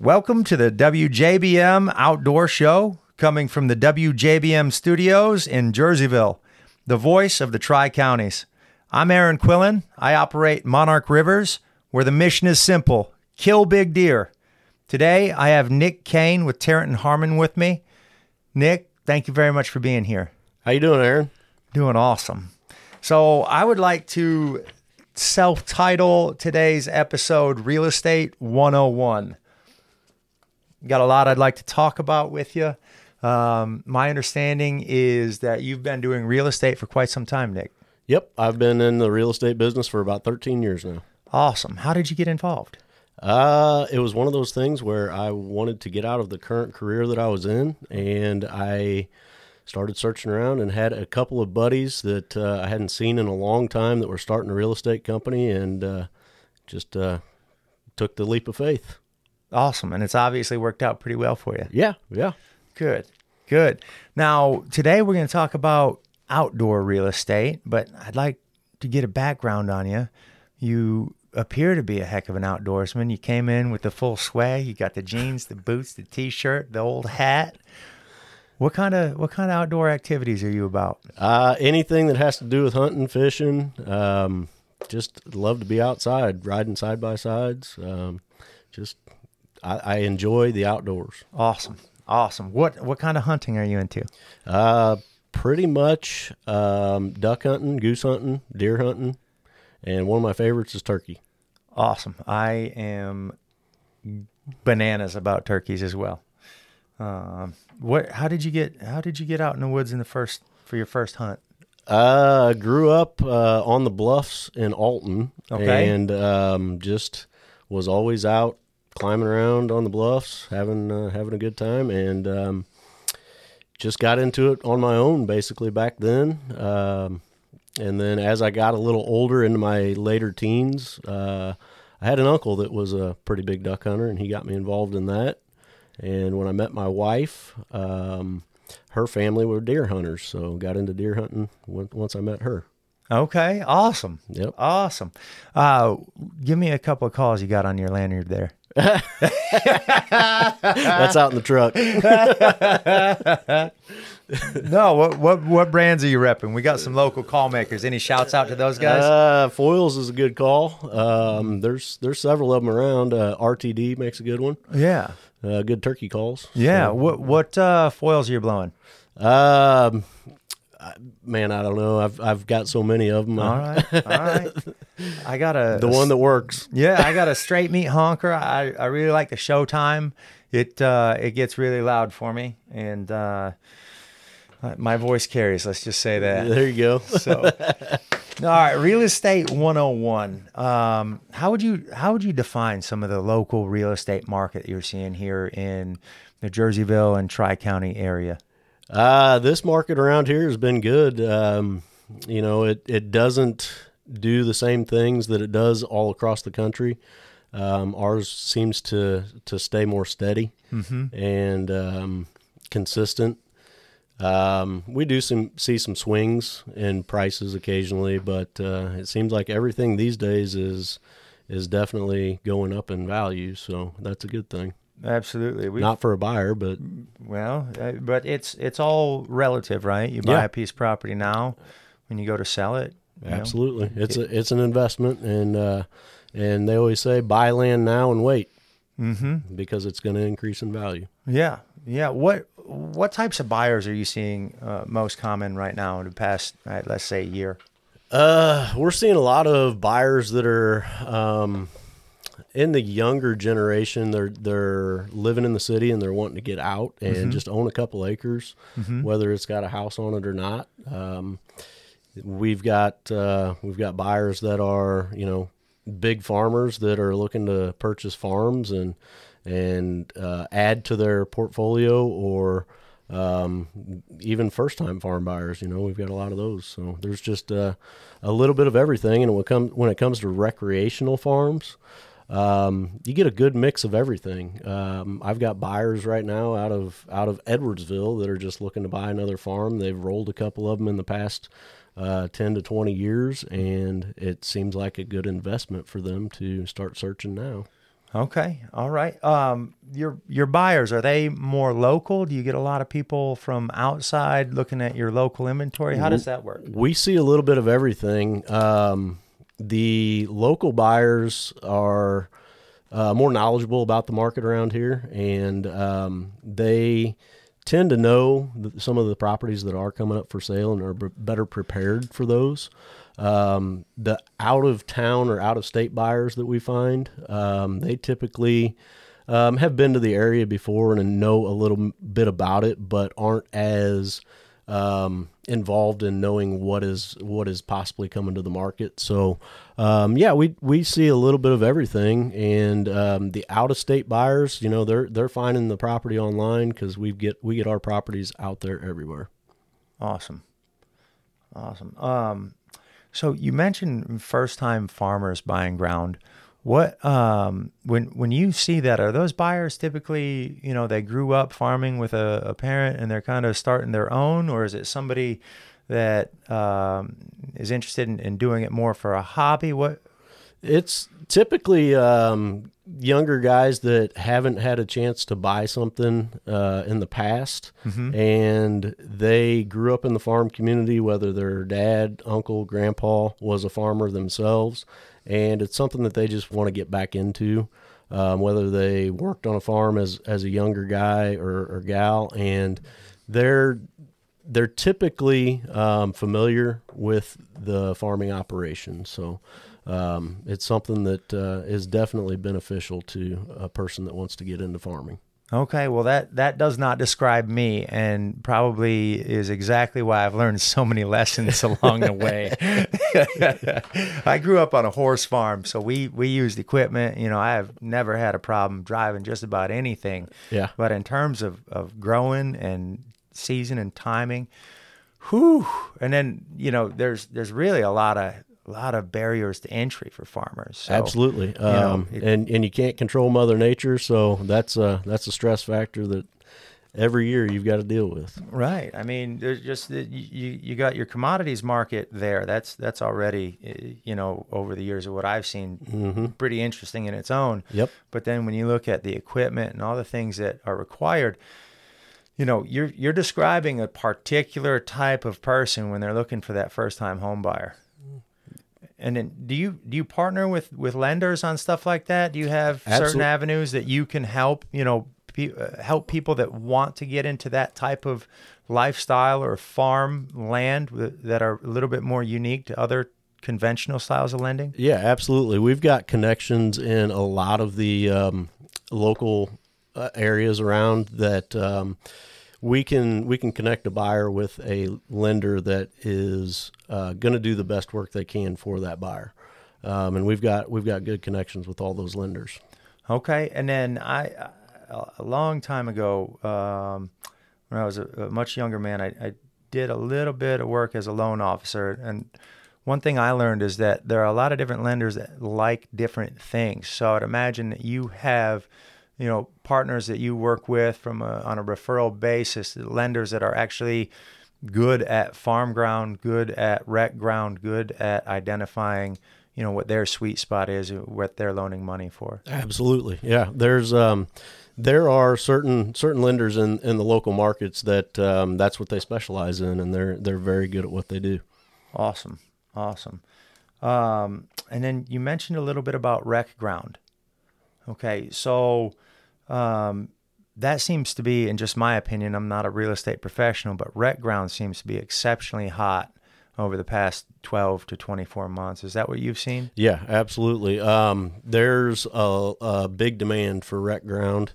Welcome to the WJBM Outdoor Show, coming from the WJBM studios in Jerseyville, the voice of the Tri-Counties. I'm Aaron Quillen. I operate Monarch Rivers, where the mission is simple: kill big deer. Today, I have Nick Kane with Tarrant & Harmon with me. Nick, thank you very much for being here. How you doing, Aaron? Doing awesome. So I would like to self-title today's episode Real Estate 101. Got a lot I'd like to talk about with you. My understanding is that you've been doing real estate for quite some time, Nick. Yep, I've been in the real estate business for about 13 years now. Awesome. How did you get involved? It was one of those things where I wanted to get out of the current career that I was in, and I started searching around and had a couple of buddies that I hadn't seen in a long time that were starting a real estate company, and just took the leap of faith. Awesome. And it's obviously worked out pretty well for you. Yeah. Good. Now, today we're going to talk about outdoor real estate, but I'd like to get a background on you. You appear to be a heck of an outdoorsman. You came in with the full swag. You got the jeans, the boots, the t-shirt, the old hat. What kind of outdoor activities are you about? Anything that has to do with hunting, fishing. Just love to be outside, riding side by sides. I enjoy the outdoors. Awesome. What kind of hunting are you into? Pretty much duck hunting, goose hunting, deer hunting, and one of my favorites is turkey. Awesome. I am bananas about turkeys as well. How did you get out in the woods for your first hunt? I grew up on the bluffs in Alton, okay, and just was always out climbing around on the bluffs, having a good time, and just got into it on my own basically back then. And then as I got a little older, into my later teens, I had an uncle that was a pretty big duck hunter, and he got me involved in that. And when I met my wife, her family were deer hunters, so got into deer hunting once I met her. Okay, awesome. Yep. Awesome. Give me a couple of calls you got on your lanyard there. That's out in the truck. No, what brands are you repping? We got some local call makers. Any shouts out to those guys? Foils is a good call. There's several of them around. RTD makes a good one. Yeah. Good turkey calls. Yeah. So, what foils are you blowing? Man, I don't know. I've got so many of them. All right. I got the one that works. Yeah, I got a straight meat honker. I really like the Showtime. It gets really loud for me, and my voice carries. Let's just say that. There you go. So, all right, real estate 101. How would you define some of the local real estate market you're seeing here in the Jerseyville and Tri-County area? This market around here has been good. It doesn't do the same things that it does all across the country. Ours seems to stay more steady and consistent. We do see some swings in prices occasionally, but it seems like everything these days is definitely going up in value, so that's a good thing. Absolutely. Not for a buyer, but but it's all relative, right? You buy a piece of property now, when you go to sell it. Absolutely, it's an investment, and they always say buy land now and wait, because it's going to increase in value. Yeah. What types of buyers are you seeing most common right now in the past, let's say, year? We're seeing a lot of buyers that are in the younger generation. They're living in the city and they're wanting to get out and just own a couple acres, whether it's got a house on it or not. We've got buyers that are, big farmers that are looking to purchase farms and add to their portfolio, or even first-time farm buyers. We've got a lot of those. So there's just a little bit of everything. And when it comes to recreational farms, you get a good mix of everything. I've got buyers right now out of Edwardsville that are just looking to buy another farm. They've rolled a couple of them in the past 10 to 20 years, and it seems like a good investment for them to start searching now. Okay. All right. Your buyers, are they more local? Do you get a lot of people from outside looking at your local inventory? How does that work? We see a little bit of everything. The local buyers are more knowledgeable about the market around here, and they tend to know some of the properties that are coming up for sale and are better prepared for those. The out of town or out of state buyers that we find, they typically have been to the area before and know a little bit about it, but aren't as involved in knowing what is possibly coming to the market. So, we see a little bit of everything, and the out of state buyers, they're finding the property online because we get our properties out there everywhere. Awesome. So you mentioned first-time farmers buying ground. What when you see that, are those buyers typically, they grew up farming with a parent and they're kind of starting their own, or is it somebody that is interested in doing it more for a hobby? What? It's typically younger guys that haven't had a chance to buy something in the past, and they grew up in the farm community, whether their dad, uncle, grandpa was a farmer themselves, and it's something that they just want to get back into, whether they worked on a farm as a younger guy or gal, and they're typically familiar with the farming operation. So it's something that is definitely beneficial to a person that wants to get into farming. Okay, well that does not describe me, and probably is exactly why I've learned so many lessons along the way. I grew up on a horse farm, so we used equipment. I have never had a problem driving just about anything. Yeah. But in terms of growing and season and timing, whew, and then there's really a lot of barriers to entry for farmers. So, absolutely. And you can't control Mother Nature, so that's a stress factor that every year you've got to deal with. Right. I mean, there's just you got your commodities market there. That's already over the years of what I've seen, pretty interesting in its own. Yep. But then when you look at the equipment and all the things that are required, you're describing a particular type of person when they're looking for that first time home buyer. And then do you partner with lenders on stuff like that? Do you have certain avenues that you can help, help people that want to get into that type of lifestyle or farm land that are a little bit more unique to other conventional styles of lending? Yeah, absolutely. We've got connections in a lot of the local areas around that we can connect a buyer with a lender that is going to do the best work they can for that buyer, and we've got good connections with all those lenders. Okay, and then a long time ago, when I was a much younger man, I did a little bit of work as a loan officer, and one thing I learned is that there are a lot of different lenders that like different things. So I'd imagine that you have partners that you work with on a referral basis, lenders that are actually good at farm ground, good at rec ground, good at identifying, what their sweet spot is, what they're loaning money for. Absolutely. Yeah. There are certain lenders in the local markets that that's what they specialize in, and they're very good at what they do. Awesome. And then you mentioned a little bit about rec ground. Okay. So, that seems to be, in just my opinion, I'm not a real estate professional, but rec ground seems to be exceptionally hot over the past 12 to 24 months. Is that what you've seen? Yeah, absolutely. There's a big demand for rec ground,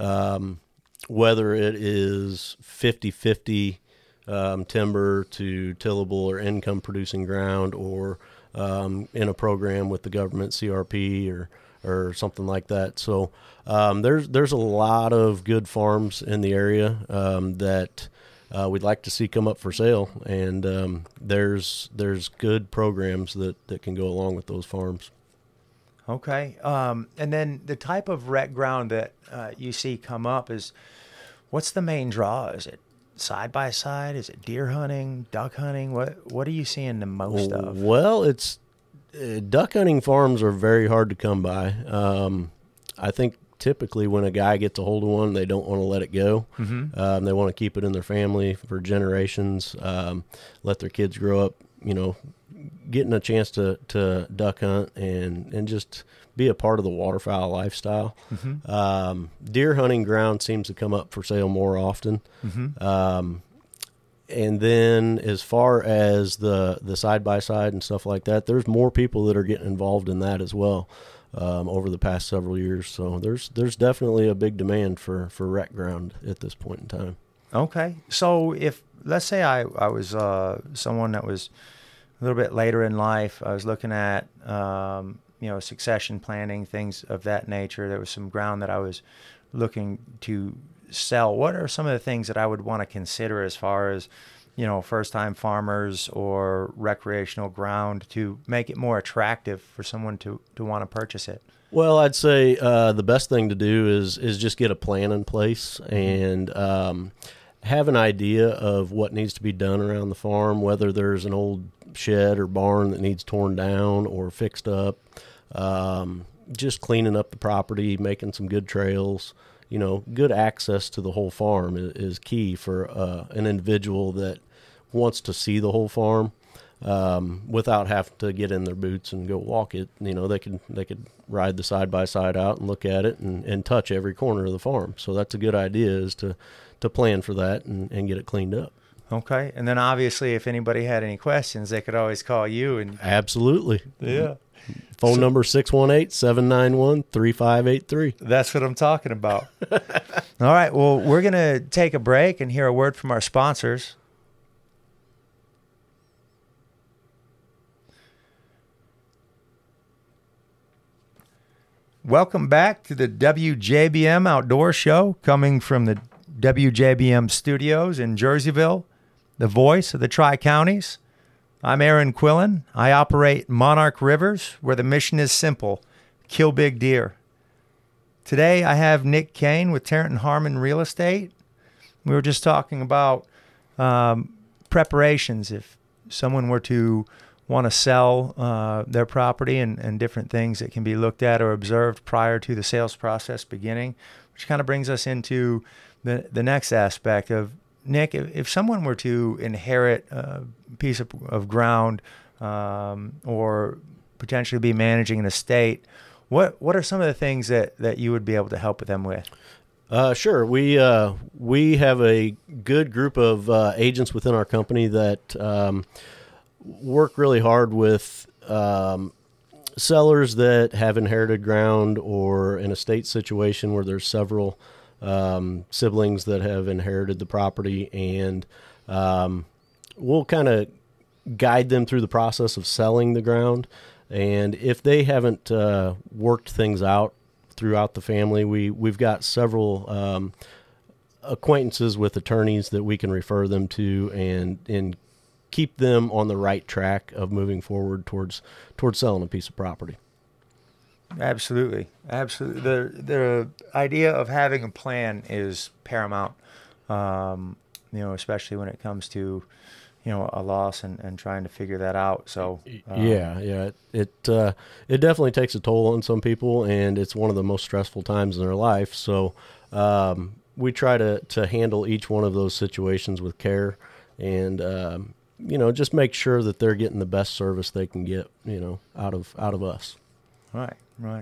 whether it is 50-50 timber to tillable or income producing ground, or in a program with the government, CRP or something like that. So there's a lot of good farms in the area that we'd like to see come up for sale, and there's good programs that can go along with those farms. Okay. And then the type of rec ground that you see come up what's the main draw? Is it side by side? Is it deer hunting, duck hunting? What are you seeing the most of? Well, it's duck hunting farms are very hard to come by. I think typically when a guy gets a hold of one, they don't want to let it go. They want to keep it in their family for generations, let their kids grow up, getting a chance to duck hunt and just be a part of the waterfowl lifestyle. Deer hunting ground seems to come up for sale more often. And then as far as the side-by-side and stuff like that, there's more people that are getting involved in that as well over the past several years. So there's definitely a big demand for rec ground at this point in time. Okay. So if, let's say I was someone that was a little bit later in life, I was looking at, succession planning, things of that nature. There was some ground that I was looking to sell. What are some of the things that I would want to consider as far as, first-time farmers or recreational ground to make it more attractive for someone to want to purchase it? Well, I'd say the best thing to do is just get a plan in place and have an idea of what needs to be done around the farm, whether there's an old shed or barn that needs torn down or fixed up, just cleaning up the property, making some good trails. Good access to the whole farm is key for an individual that wants to see the whole farm without having to get in their boots and go walk it. They could ride the side-by-side out and look at it and touch every corner of the farm. So that's a good idea, is to plan for that and get it cleaned up. Okay. And then obviously if anybody had any questions, they could always call you. And Absolutely. Yeah. Phone number 618-791-3583. That's what I'm talking about. All right. Well, we're going to take a break and hear a word from our sponsors. Welcome back to the WJBM Outdoor Show, coming from the WJBM studios in Jerseyville, the voice of the Tri-Counties. I'm Aaron Quillen. I operate Monarch Rivers, where the mission is simple: kill big deer. Today I have Nick Kane with Tarrant & Harmon Real Estate. We were just talking about preparations if someone were to want to sell their property and different things that can be looked at or observed prior to the sales process beginning, which kind of brings us into the next aspect of, Nick, if someone were to inherit a piece of ground or potentially be managing an estate, what are some of the things that you would be able to help them with? Sure. We have a good group of agents within our company that work really hard with sellers that have inherited ground or an estate situation where there's several siblings that have inherited the property, and we'll kind of guide them through the process of selling the ground. And if they haven't worked things out throughout the family, we've got several acquaintances with attorneys that we can refer them to and keep them on the right track of moving forward towards selling a piece of property. Absolutely. The idea of having a plan is paramount, especially when it comes to, a loss and trying to figure that out. So, yeah. It definitely takes a toll on some people, and it's one of the most stressful times in their life. So, we try to handle each one of those situations with care and, just make sure that they're getting the best service they can get, out of us. Right.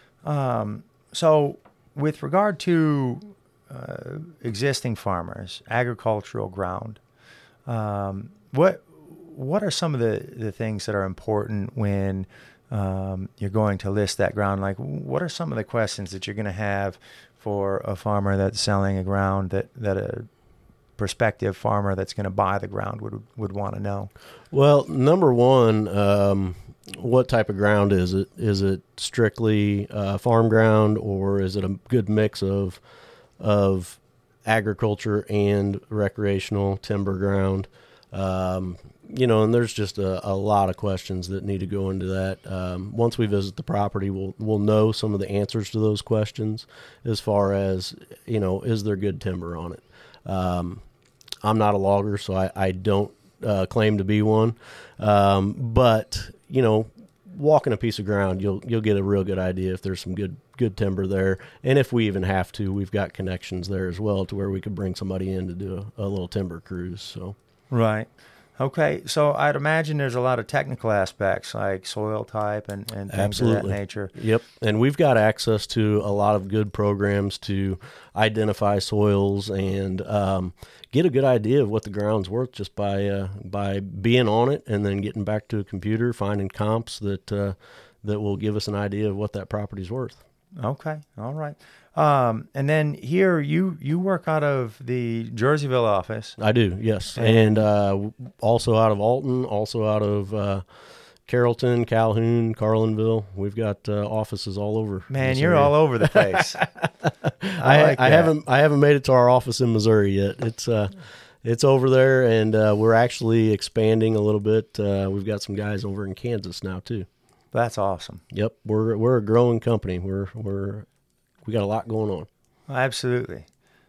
So with regard to existing farmers, agricultural ground, what are some of the things that are important when you're going to list that ground? Like, what are some of the questions that you're going to have for a farmer that's selling a ground that a prospective farmer that's going to buy the ground would want to know? Well, number one, what type of ground is it? Is it strictly farm ground, or is it a good mix of agriculture and recreational timber ground? And there's just a lot of questions that need to go into that. Once we visit the property, we'll know some of the answers to those questions as far as, is there good timber on it? I'm not a logger, so I don't claim to be one. But, walking a piece of ground, you'll get a real good idea if there's some good timber there, and if we even have to, we've got connections there as well to where we could bring somebody in to do a little timber cruise. So right. Okay, so I'd imagine there's a lot of technical aspects like soil type and things Absolutely. of that nature. Yep, and we've got access to a lot of good programs to identify soils and get a good idea of what the ground's worth just by being on it and then getting back to a computer, finding comps that will give us an idea of what that property's worth. Okay, all right. And then here you work out of the Jerseyville office. I do, yes, and also out of Alton, also out of Carrollton, Calhoun, Carlinville. We've got offices all over. Man, you're all over the place. I haven't made it to our office in Missouri yet. It's over there, and we're actually expanding a little bit. We've got some guys over in Kansas now too. That's awesome. Yep, we're a growing company. We got a lot going on. Absolutely.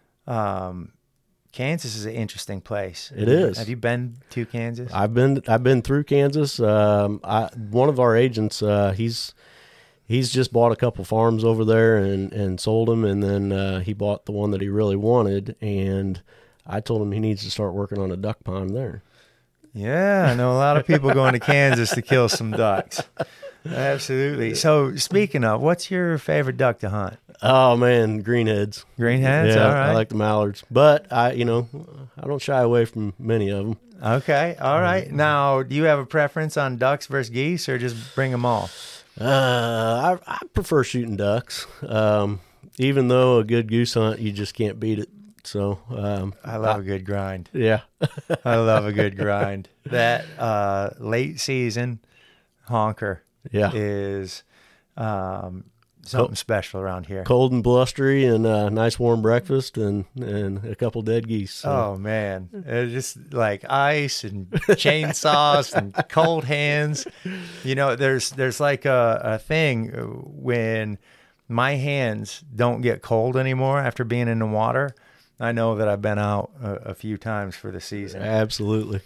Kansas is an interesting place. It is. Have you been to Kansas? I've been through Kansas. One of our agents, he's just bought a couple farms over there and sold them, and then he bought the one that he really wanted, and I told him he needs to start working on a duck pond there. Yeah, I know a lot of people going to Kansas to kill some ducks. Absolutely. So speaking of, what's your favorite duck to hunt? Oh man, greenheads. Greenheads, Yeah, all right. I like the mallards, but I don't shy away from many of them. Okay, all right. Now, do you have a preference on ducks versus geese, or just bring them all? I prefer shooting ducks. Even though a good goose hunt, you just can't beat it. So I love a good grind. Yeah, I love a good grind. That late season honker is something special around here. Cold and blustery, and a nice warm breakfast, and a couple dead geese. So. Oh man, it's just like ice and chainsaws and cold hands. You know, there's like a thing when my hands don't get cold anymore after being in the water. I know that I've been out a few times for the season. Absolutely.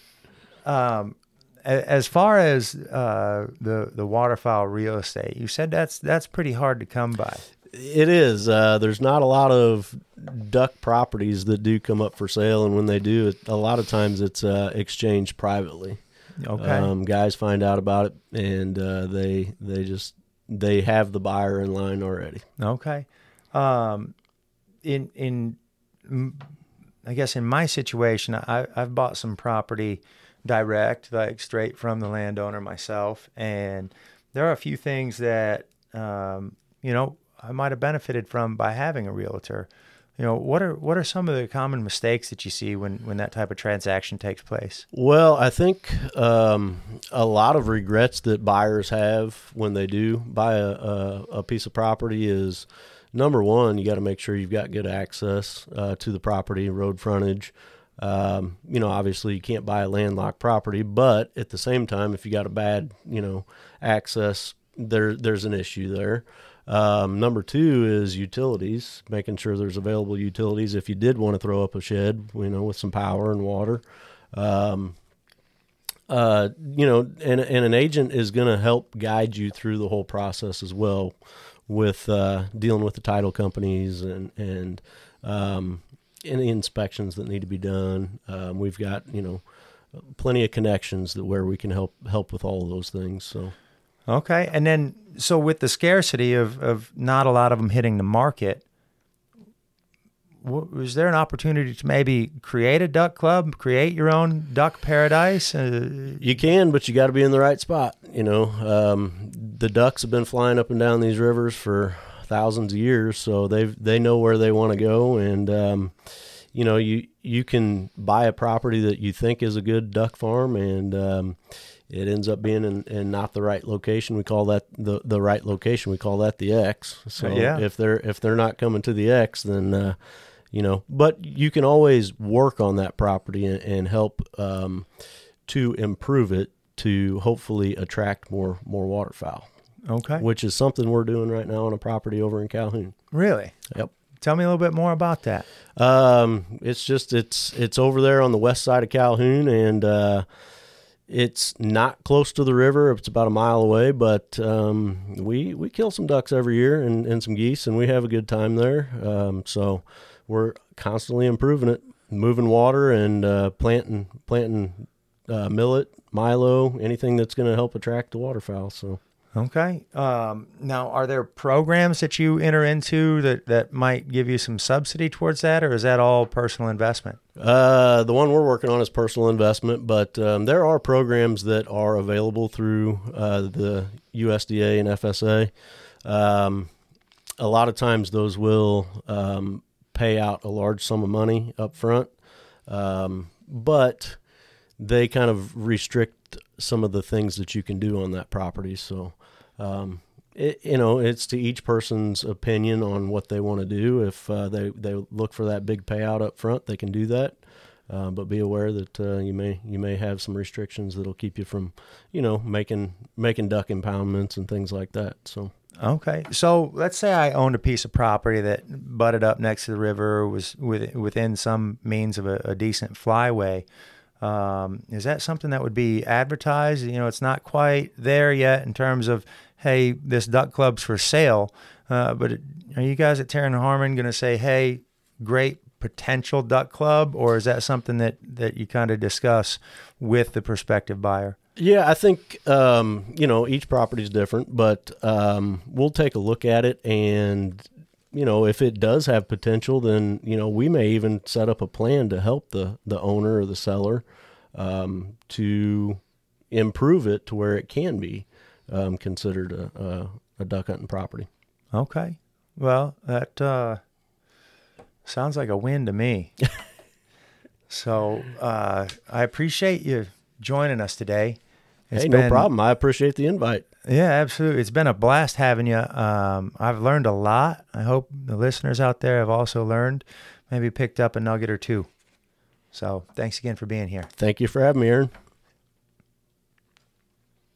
As far as the waterfowl real estate, you said that's pretty hard to come by. It is. There's not a lot of duck properties that do come up for sale, and when they do, a lot of times it's exchanged privately. Okay. Guys find out about it, and they have the buyer in line already. Okay. I guess in my situation, I've bought some property direct, like straight from the landowner myself, and there are a few things that I might have benefited from by having a realtor. You know, what are some of the common mistakes that you see when that type of transaction takes place? Well, I think a lot of regrets that buyers have when they do buy a piece of property is, number one, you got to make sure you've got good access to the property, road frontage. Obviously you can't buy a landlocked property, but at the same time, if you got a bad, access, there's an issue there. Number two is utilities, making sure there's available utilities if you did want to throw up a shed, with some power and water. And an agent is going to help guide you through the whole process as well, with dealing with the title companies and any inspections that need to be done. We've got plenty of connections where we can help with all of those things. So okay, and then so with the scarcity of not a lot of them hitting the market, was there an opportunity to maybe create a duck club, create your own duck paradise? You can, but you got to be in the right spot. The ducks have been flying up and down these rivers for thousands of years, so they know where they want to go, and you can buy a property that you think is a good duck farm, and it ends up being in not the right location. We call that the right location. We call that the X. So if they're not coming to the X, then but you can always work on that property and help to improve it to hopefully attract more waterfowl. Okay. Which is something we're doing right now on a property over in Calhoun. Really? Yep. Tell me a little bit more about that. It's over there on the west side of Calhoun, and It's not close to the river. It's about a mile away, but we kill some ducks every year and some geese, and we have a good time there. So we're constantly improving it, moving water and planting millet, milo, anything that's going to help attract the waterfowl. So. Okay. Now, are there programs that you enter into that might give you some subsidy towards that, or is that all personal investment? The one we're working on is personal investment, but there are programs that are available through the USDA and FSA. A lot of times those will pay out a large sum of money up front, but they kind of restrict some of the things that you can do on that property. So, it's to each person's opinion on what they want to do. If they look for that big payout up front, they can do that. But be aware that you may have some restrictions that'll keep you from, making duck impoundments and things like that. So. Okay. So let's say I owned a piece of property that butted up next to the river, was within some means of a decent flyway. Is that something that would be advertised? It's not quite there yet in terms of, hey, this duck club's for sale. But are you guys at Terran Harmon going to say, hey, great potential duck club, or is that something that you kind of discuss with the prospective buyer? Yeah, I think, each property is different, but we'll take a look at it, and, if it does have potential, then, we may even set up a plan to help the owner or the seller to improve it to where it can be considered a duck hunting property. Okay. Well, that sounds like a win to me. So I appreciate you joining us today. No problem. I appreciate the invite. Yeah, absolutely. It's been a blast having you. I've learned a lot. I hope the listeners out there have also learned, maybe picked up a nugget or two. So thanks again for being here. Thank you for having me, Aaron.